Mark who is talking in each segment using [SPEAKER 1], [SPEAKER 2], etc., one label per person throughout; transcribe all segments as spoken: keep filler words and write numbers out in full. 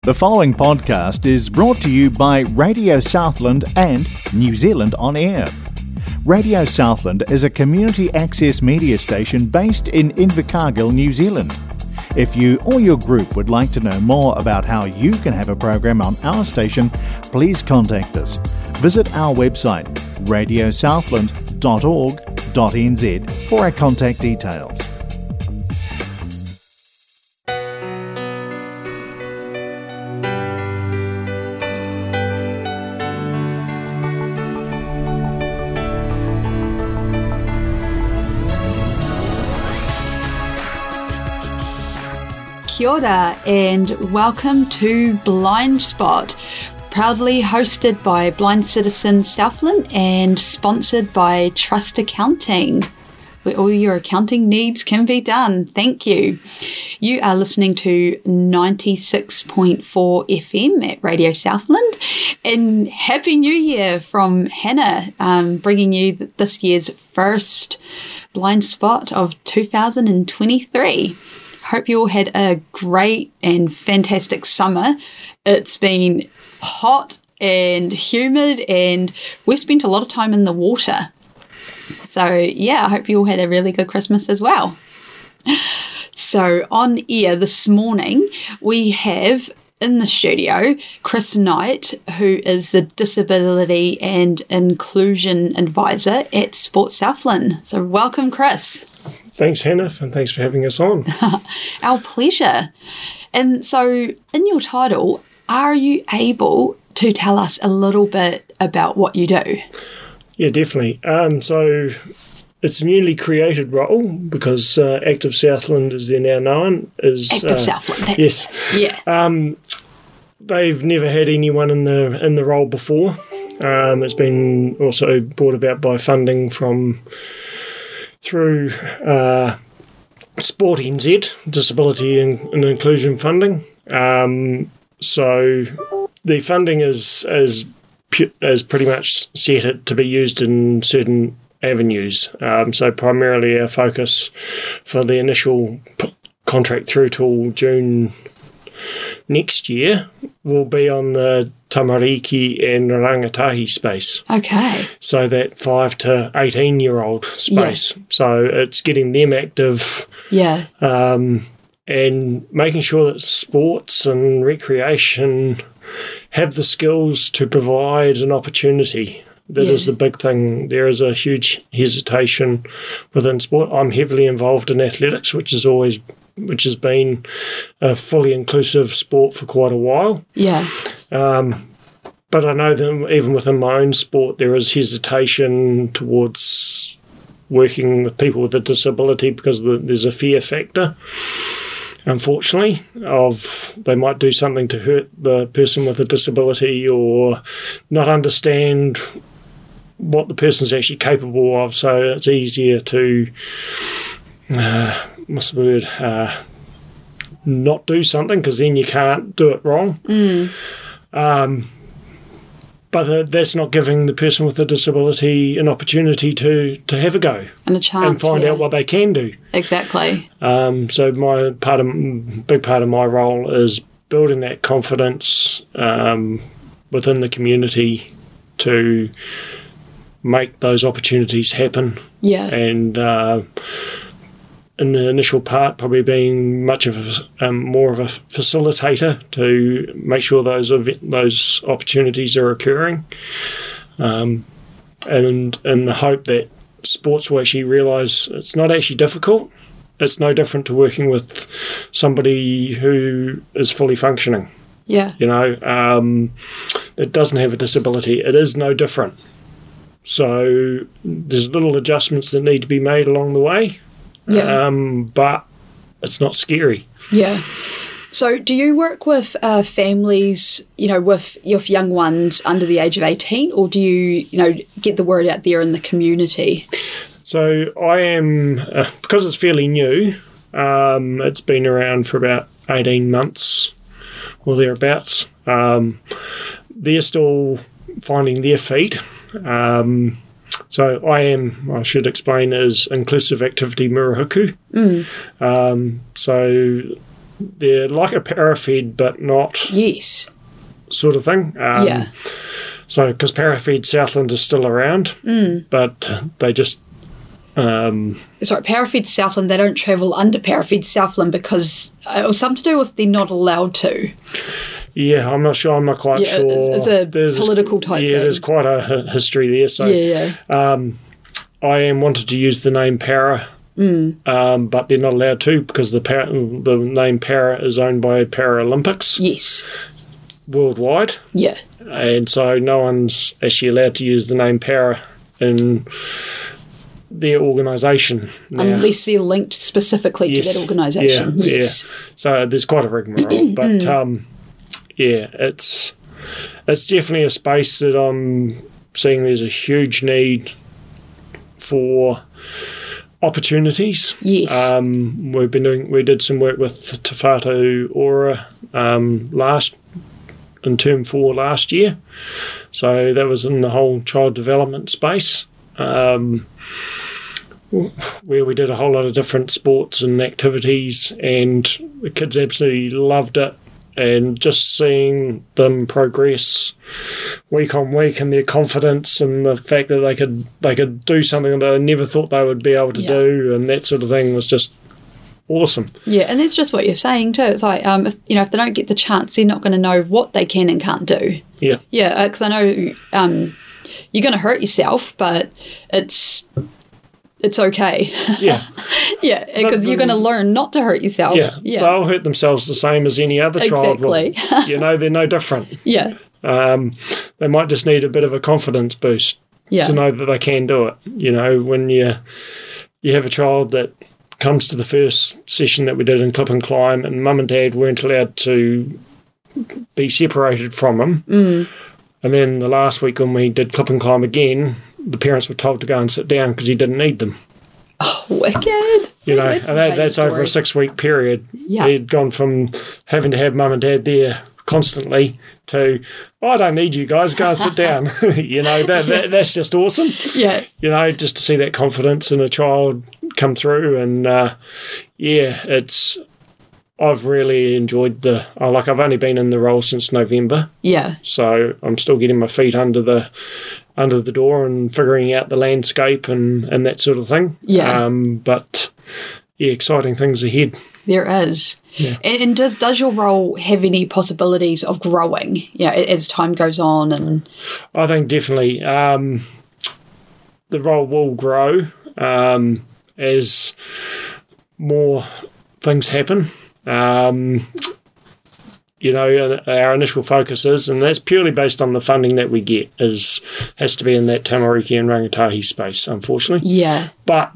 [SPEAKER 1] The following podcast is brought to you by Radio Southland and New Zealand On Air. Radio Southland is a community access media station based in Invercargill, New Zealand. If you or your group would like to know more about how you can have a program on our station, please contact us. Visit our website, radio southland dot org dot n z, for our contact details.
[SPEAKER 2] Kia ora and welcome to Blind Spot, proudly hosted by Blind Citizen Southland and sponsored by Trust Accounting, where all your accounting needs can be done. Thank you. You are listening to ninety-six point four F M at Radio Southland, and Happy New Year from Hannah, um, bringing you this year's first Blind Spot of two thousand twenty-three. Hope you all had a great and fantastic summer. It's been hot and humid, and we've spent a lot of time in the water. So, yeah, I hope you all had a really good Christmas as well. So, on air this morning, we have in the studio Chris Knight, who is the Disability and Inclusion Advisor at Sports Southland. So, welcome, Chris.
[SPEAKER 3] Thanks, Hannah, and thanks for having us on.
[SPEAKER 2] Our pleasure. And so, in your title, are you able to tell us a little bit about what you do?
[SPEAKER 3] Yeah, definitely. Um, so, it's a newly created role because uh, Active Southland, as they're now known, is
[SPEAKER 2] Active
[SPEAKER 3] uh,
[SPEAKER 2] Southland. That's,
[SPEAKER 3] yes.
[SPEAKER 2] Yeah.
[SPEAKER 3] Um, they've never had anyone in the in the role before. Um, it's been also brought about by funding from. through uh, Sport N Z, Disability and, and Inclusion Funding. Um, so the funding is is is pretty much set it to be used in certain avenues. Um, so primarily our focus for the initial p- contract through till June next year will be on the tamariki and rangatahi space.
[SPEAKER 2] Okay.
[SPEAKER 3] So that five to eighteen year old space.
[SPEAKER 2] Yeah.
[SPEAKER 3] So it's getting them active.
[SPEAKER 2] Yeah.
[SPEAKER 3] Um, and making sure that sports and recreation have the skills to provide an opportunity. That
[SPEAKER 2] yeah.
[SPEAKER 3] is the big thing. There is a huge hesitation within sport. I'm heavily involved in athletics, which is always which has been a fully inclusive sport for quite a while.
[SPEAKER 2] Yeah.
[SPEAKER 3] Um, but I know that even within my own sport, there is hesitation towards working with people with a disability because the, there's a fear factor, unfortunately, of they might do something to hurt the person with a disability or not understand what the person's actually capable of. So it's easier to, uh, what's the word, uh, not do something because then you can't do it wrong.
[SPEAKER 2] Mm.
[SPEAKER 3] Um, but uh, that's not giving the person with a disability an opportunity to, to have a go
[SPEAKER 2] and a chance
[SPEAKER 3] and find
[SPEAKER 2] yeah.
[SPEAKER 3] out what they can do.
[SPEAKER 2] Exactly.
[SPEAKER 3] Um, so my part of big part of my role is building that confidence um, within the community to make those opportunities happen.
[SPEAKER 2] Yeah.
[SPEAKER 3] And uh, in the initial part, probably being much of a, um, more of a facilitator to make sure those those opportunities are occurring, um, and in the hope that sports will actually realise it's not actually difficult. It's no different to working with somebody who is fully functioning.
[SPEAKER 2] Yeah.
[SPEAKER 3] You know, um, that doesn't have a disability. It is no different. So there's little adjustments that need to be made along the way.
[SPEAKER 2] Yeah.
[SPEAKER 3] Um, but it's not scary.
[SPEAKER 2] Yeah. So do you work with uh, families, you know, with, with young ones under the age of eighteen, or do you, you know, get the word out there in the community?
[SPEAKER 3] So I am, uh, because it's fairly new, um, it's been around for about eighteen months or thereabouts. Um, they're still finding their feet. Um So I am, I should explain, is Inclusive Activity Murahuku.
[SPEAKER 2] Mm.
[SPEAKER 3] Um, so they're like a parafed, but not
[SPEAKER 2] Yes.
[SPEAKER 3] sort of thing. Um,
[SPEAKER 2] Yeah.
[SPEAKER 3] So, because parafed Southland is still around,
[SPEAKER 2] Mm.
[SPEAKER 3] but they just um,
[SPEAKER 2] Sorry, Parafed Southland, they don't travel under Parafed Southland because uh, it was something to do with they're not allowed to.
[SPEAKER 3] yeah, I'm not sure. I'm not quite
[SPEAKER 2] Yeah,
[SPEAKER 3] sure.
[SPEAKER 2] it's- it's a
[SPEAKER 3] There's-
[SPEAKER 2] political type
[SPEAKER 3] Yeah,
[SPEAKER 2] thing.
[SPEAKER 3] there's quite a hi- history there. So,
[SPEAKER 2] Yeah, yeah.
[SPEAKER 3] um, I am wanted to use the name Para,
[SPEAKER 2] Mm.
[SPEAKER 3] um, but they're not allowed to because the para, the name Para is owned by Paralympics
[SPEAKER 2] Yes.
[SPEAKER 3] worldwide,
[SPEAKER 2] Yeah.
[SPEAKER 3] and so no one's actually allowed to use the name Para in their organisation now.
[SPEAKER 2] Unless they're linked specifically
[SPEAKER 3] Yes.
[SPEAKER 2] to that organisation.
[SPEAKER 3] Yeah,
[SPEAKER 2] Yes.
[SPEAKER 3] So there's quite a rigmarole, but um, yeah, it's it's definitely a space that I'm seeing there's a huge need for opportunities.
[SPEAKER 2] Yes.
[SPEAKER 3] Um, we've been doing we did some work with Te Whātau Ora um, last in term four last year, so that was in the whole child development space. Um, where we did a whole lot of different sports and activities, and the kids absolutely loved it. And just seeing them progress week on week, and their confidence, and the fact that they could they could do something that they never thought they would be able to
[SPEAKER 2] Yeah.
[SPEAKER 3] do, and that sort of thing was just awesome.
[SPEAKER 2] Yeah, and that's just what you're saying too. It's like, um, if, you know, if they don't get the chance, they're not going to know what they can and can't do.
[SPEAKER 3] Yeah,
[SPEAKER 2] Yeah, because I know um, you're going to hurt yourself, but it's it's okay.
[SPEAKER 3] yeah,
[SPEAKER 2] Yeah, because you're going to learn not to hurt yourself.
[SPEAKER 3] yeah.
[SPEAKER 2] Yeah,
[SPEAKER 3] They'll hurt themselves the same as any other child will.
[SPEAKER 2] Exactly.
[SPEAKER 3] You know, they're no different.
[SPEAKER 2] yeah,
[SPEAKER 3] Um, they might just need a bit of a confidence boost
[SPEAKER 2] yeah,
[SPEAKER 3] to know that they can do it. You know, when you you have a child that comes to the first session that we did in Clip and Climb, and mum and dad weren't allowed to be separated from him,
[SPEAKER 2] mm.
[SPEAKER 3] and then the last week when we did Clip and Climb again, the parents were told to go and sit down because he didn't need them.
[SPEAKER 2] Oh, wicked.
[SPEAKER 3] You know,
[SPEAKER 2] That's
[SPEAKER 3] and that,
[SPEAKER 2] a
[SPEAKER 3] that's
[SPEAKER 2] great
[SPEAKER 3] over a
[SPEAKER 2] story.
[SPEAKER 3] six-week period.
[SPEAKER 2] Yeah.
[SPEAKER 3] He'd gone from having to have mum and dad there constantly to, oh, I don't need you guys, go and sit down. You know, that, that that's just awesome.
[SPEAKER 2] Yeah,
[SPEAKER 3] You know, just to see that confidence in a child come through. And, uh, yeah, it's, I've really enjoyed the, oh, like I've only been in the role since November,
[SPEAKER 2] yeah,
[SPEAKER 3] so I'm still getting my feet under the under the door and figuring out the landscape and, and that sort of thing.
[SPEAKER 2] Yeah.
[SPEAKER 3] Um, but, yeah, exciting things ahead.
[SPEAKER 2] there is.
[SPEAKER 3] Yeah.
[SPEAKER 2] And, and does does your role have any possibilities of growing? Yeah, a- as time goes on, and
[SPEAKER 3] I think definitely um, the role will grow um, as more things happen. Um, you know, our initial focus is, and that's purely based on the funding that we get, is has to be in that Tamariki and Rangatahi space, unfortunately.
[SPEAKER 2] yeah,
[SPEAKER 3] But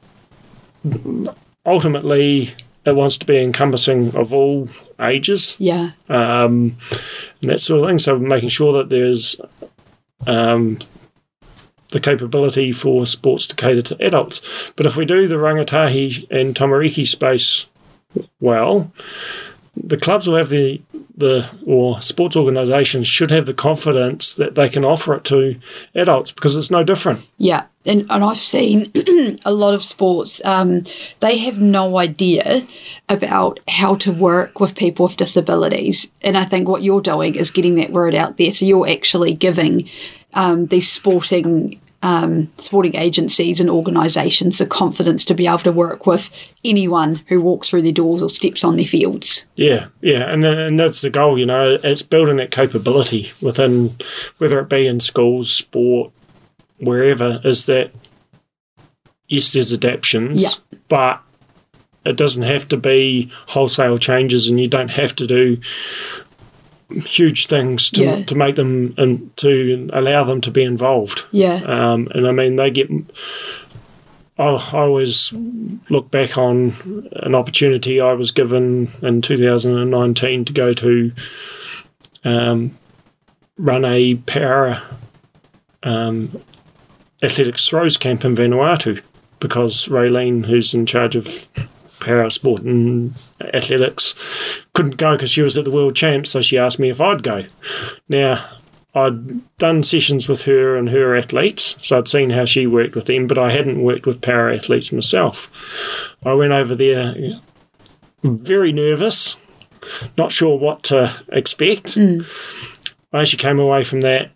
[SPEAKER 3] ultimately, it wants to be encompassing of all ages.
[SPEAKER 2] yeah,
[SPEAKER 3] Um, and that sort of thing. So making sure that there's um, the capability for sports to cater to adults. But if we do the Rangatahi and Tamariki space well, the clubs will have the, the or sports organisations should have the confidence that they can offer it to adults because it's no different.
[SPEAKER 2] yeah. And and I've seen a lot of sports. Um, they have no idea about how to work with people with disabilities, and I think what you're doing is getting that word out there. So you're actually giving um, these sporting um, sporting agencies and organisations the confidence to be able to work with anyone who walks through their doors or steps on their fields.
[SPEAKER 3] Yeah, yeah, and and that's the goal. You know, it's building that capability within, whether it be in schools, sport, wherever. Is that yes, there's adaptions,
[SPEAKER 2] Yeah.
[SPEAKER 3] but it doesn't have to be wholesale changes, and you don't have to do huge things to
[SPEAKER 2] Yeah.
[SPEAKER 3] to make them and to allow them to be involved.
[SPEAKER 2] Yeah,
[SPEAKER 3] Um, and I mean, they get. I I always look back on an opportunity I was given in two thousand nineteen to go to um, run a para um, athletics throws camp in Vanuatu because Raylene, who's in charge of para sport and athletics, couldn't go because she was at the World Champs, so she asked me if I'd go. Now, I'd done sessions with her and her athletes, so I'd seen how she worked with them, but I hadn't worked with para athletes myself. I went over there very nervous, not sure what to expect.
[SPEAKER 2] Mm.
[SPEAKER 3] I actually came away from that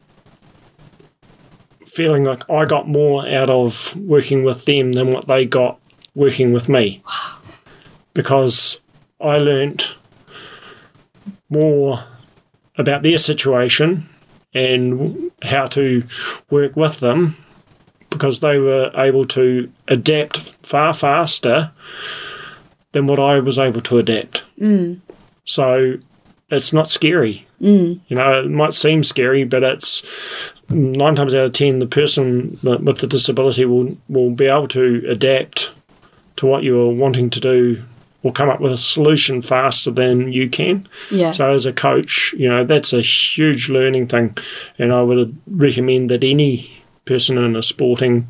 [SPEAKER 3] feeling like I got more out of working with them than what they got working with me.
[SPEAKER 2] Wow.
[SPEAKER 3] Because I learnt more about their situation and how to work with them, because they were able to adapt far faster than what I was able to adapt.
[SPEAKER 2] Mm.
[SPEAKER 3] So it's not scary.
[SPEAKER 2] Mm.
[SPEAKER 3] You know, it might seem scary, but it's nine times out of ten, the person with the disability will, will be able to adapt to what you're wanting to do or come up with a solution faster than you can.
[SPEAKER 2] Yeah.
[SPEAKER 3] So as a coach, you know, that's a huge learning thing. And I would recommend that any person in a sporting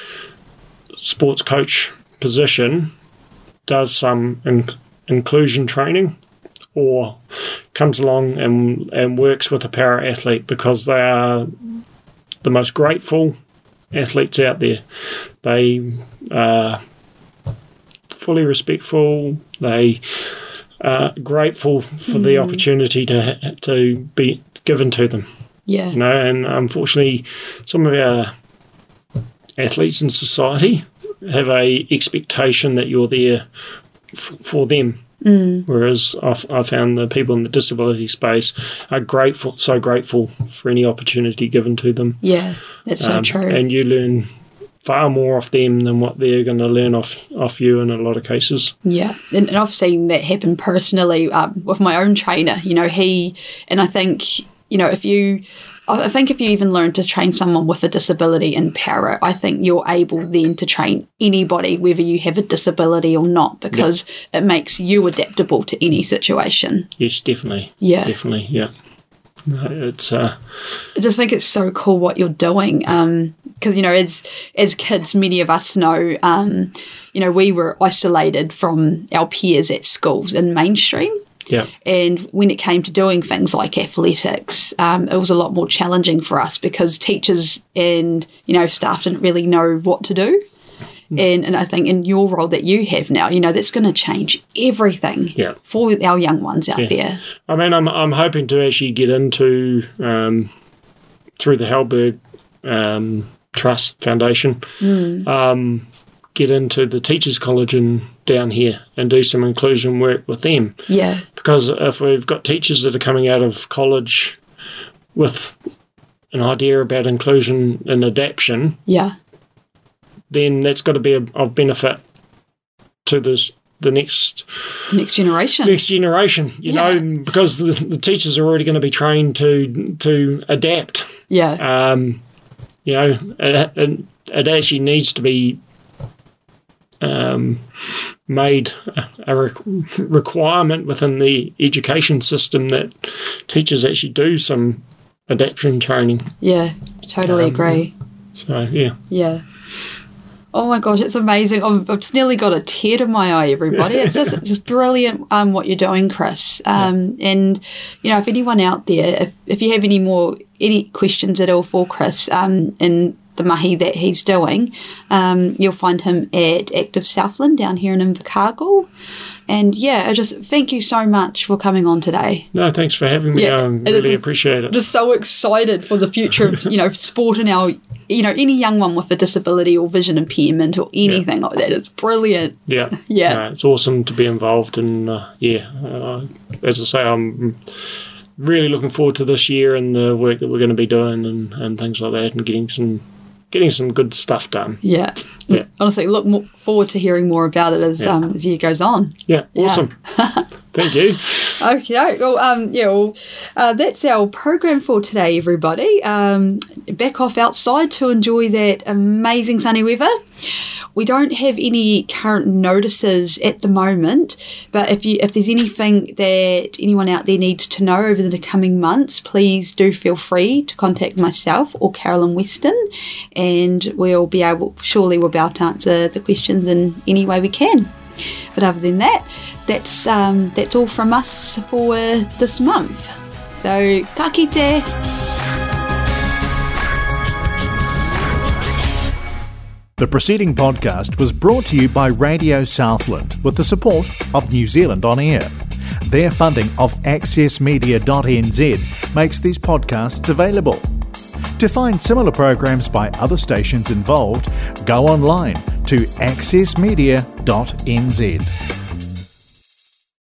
[SPEAKER 3] sports coach position does some in, inclusion training or comes along and, and works with a para-athlete, because they are the most grateful athletes out there. They are fully respectful. They are grateful for mm. the opportunity to to be given to them.
[SPEAKER 2] Yeah.
[SPEAKER 3] You know, and unfortunately, some of our athletes in society have a expectation that you're there f- for them.
[SPEAKER 2] Mm.
[SPEAKER 3] Whereas I've, I found the people in the disability space are grateful, so grateful for any opportunity given to them.
[SPEAKER 2] Yeah, that's
[SPEAKER 3] um,
[SPEAKER 2] so true.
[SPEAKER 3] And you learn far more off them than what they're going to learn off, off you in a lot of cases.
[SPEAKER 2] Yeah, and, and I've seen that happen personally um, with my own trainer. You know, he, and I think, you know, if you, I think if you even learn to train someone with a disability in para, I think you're able then to train anybody, whether you have a disability or not, because yeah. it makes you adaptable to any situation.
[SPEAKER 3] Yes, definitely.
[SPEAKER 2] Yeah.
[SPEAKER 3] Definitely, yeah. No, it's. Uh,
[SPEAKER 2] I just think it's so cool what you're doing. Um, because you know, as as kids, many of us know, um, you know, we were isolated from our peers at schools in mainstream.
[SPEAKER 3] Yeah.
[SPEAKER 2] And when it came to doing things like athletics, um, it was a lot more challenging for us because teachers and you know staff didn't really know what to do. And and I think in your role that you have now, you know, that's going to change everything
[SPEAKER 3] yeah.
[SPEAKER 2] for our young ones out
[SPEAKER 3] yeah.
[SPEAKER 2] there.
[SPEAKER 3] I mean, I'm I'm hoping to actually get into um, through the Halberg um, Trust Foundation,
[SPEAKER 2] mm.
[SPEAKER 3] um, get into the Teachers College in down here and do some inclusion work with them.
[SPEAKER 2] Yeah.
[SPEAKER 3] Because if we've got teachers that are coming out of college with an idea about inclusion and adaptation,
[SPEAKER 2] yeah.
[SPEAKER 3] then that's got to be a, of benefit to this the next
[SPEAKER 2] next generation.
[SPEAKER 3] Next generation, you yeah. know, because the, the teachers are already going to be trained to to adapt.
[SPEAKER 2] Yeah.
[SPEAKER 3] Um, you know, it, it, it actually needs to be um, made a, a re- requirement within the education system that teachers actually do some adaptation training.
[SPEAKER 2] Yeah, totally um, agree.
[SPEAKER 3] So yeah.
[SPEAKER 2] Yeah. Oh my gosh, it's amazing. I've, I've just nearly got a tear to my eye, everybody. It's just it's just brilliant um, what you're doing, Chris. Um, yeah. And, you know, if anyone out there, if, if you have any more, any questions at all for Chris um, in the mahi that he's doing, um, you'll find him at Active Southland down here in Invercargill. And, yeah, I just thank you so much for coming on today.
[SPEAKER 3] No, thanks for having me.
[SPEAKER 2] Yeah,
[SPEAKER 3] I really appreciate it.
[SPEAKER 2] Just so excited for the future of, you know, sport in our, you know, any young one with a disability or vision impairment or anything yeah. like that. It's brilliant.
[SPEAKER 3] Yeah.
[SPEAKER 2] Yeah.
[SPEAKER 3] No, it's awesome to be involved. And, uh, yeah, uh, as I say, I'm really looking forward to this year and the work that we're going to be doing and, and things like that and getting some getting some good stuff done.
[SPEAKER 2] Yeah.
[SPEAKER 3] Yeah.
[SPEAKER 2] Honestly, look more forward to hearing more about it as yeah. um as year goes on.
[SPEAKER 3] Yeah. Awesome. Yeah. Thank you.
[SPEAKER 2] Okay. Well, um, yeah. Well, uh, that's our program for today, everybody. Um, back off outside to enjoy that amazing sunny weather. We don't have any current notices at the moment, but if you if there's anything that anyone out there needs to know over the coming months, please do feel free to contact myself or Carolyn Weston, and we'll be able surely we'll be able to answer the questions in any way we can. But other than that, that's um, that's all from us for this month. So, ka kite.
[SPEAKER 1] The preceding podcast was brought to you by Radio Southland with the support of New Zealand On Air. Their funding of access media dot n z makes these podcasts available. To find similar programs by other stations involved, go online to access media dot n z.